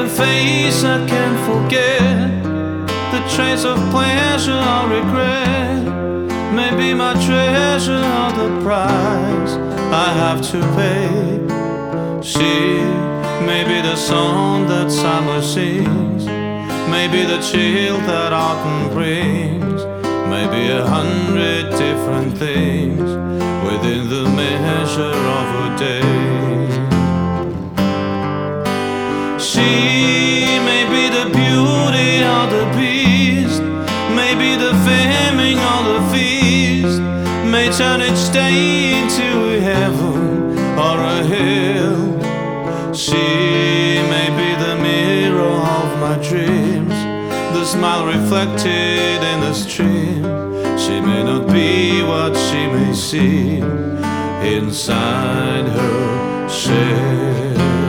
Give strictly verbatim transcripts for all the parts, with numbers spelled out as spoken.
a face I can't forget, the trace of pleasure or regret. Maybe my treasure or the price I have to pay. She may be the song that summer sings, maybe the chill that autumn brings, maybe a hundred different things within the measure of a day. She may be the beauty or the beast, maybe the famine or the feast, may turn each day into a heaven or a hell. She may be the mirror of my dreams, the smile reflected in the stream. She may not be what she may seem inside her shell.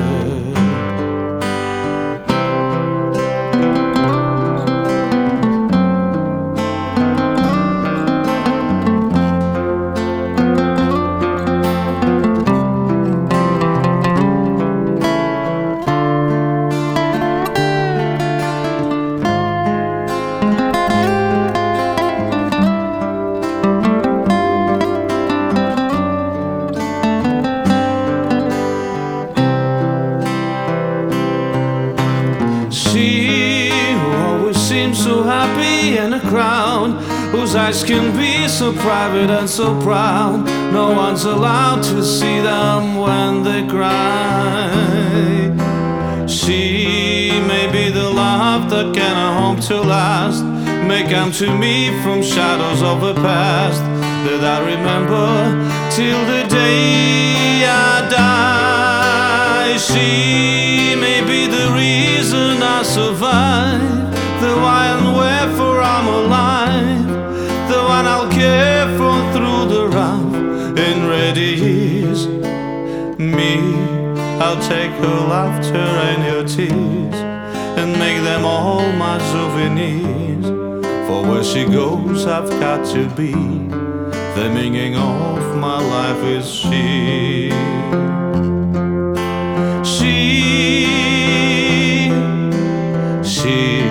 She who always seems so happy in a crowd, whose eyes can be so private and so proud, no one's allowed to see them when they cry. She may be the love that cannot hope to last, may come to me from shadows of the past that I remember till the day I die. She may be the reason I survive, the why and wherefore I'm alive, the one I'll care for through the rough and ready years. Me, I'll take her laughter and your tears and make them all my souvenirs. For where she goes I've got to be, the meaning of my life is she. She, she